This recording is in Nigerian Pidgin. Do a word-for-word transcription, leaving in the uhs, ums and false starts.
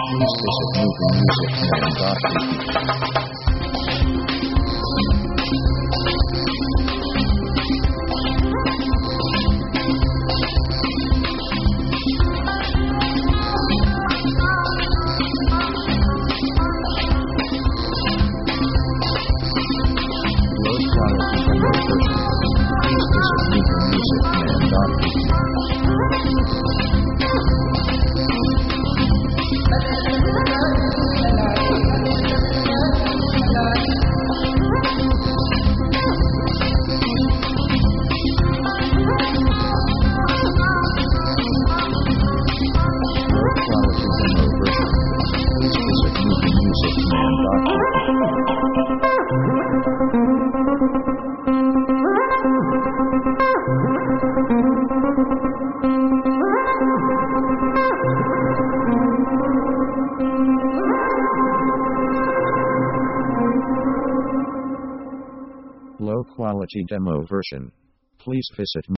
Please visit movie music man dot v Low quality demo version. Please visit movie music man dot v Low quality demo version. Please visit